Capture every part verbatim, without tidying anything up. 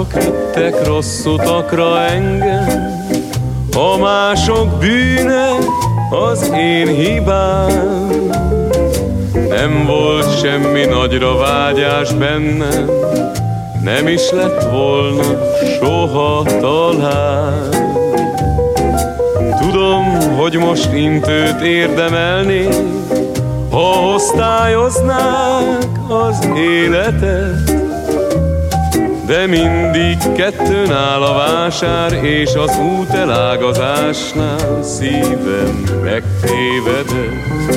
Mások vittek rossz utakra engem, a mások bűne az én hibám. Nem volt semmi nagyra vágyás bennem, nem is lett volna soha talán. Tudom, hogy most intőt érdemelnék, ha osztályoznák az életet, de mindig kettőn áll a vásár, és az út elágazásnál szívem megtévedett.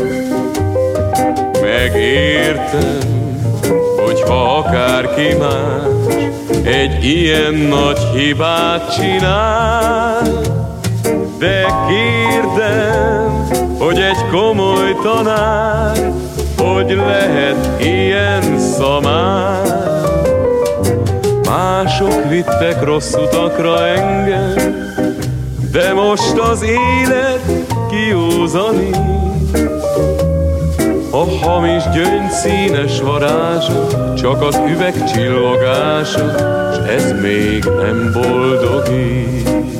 Megértem, hogyha akárki más egy ilyen nagy hibát csinál, de kérdem, hogy egy komoly tanár hogy lehet ilyen szamár. Mások vittek rossz utakra engem, de most az élet kiúzani. A hamis gyöngy színes varázsa, csak az üveg csillogása, s ez még nem boldogít.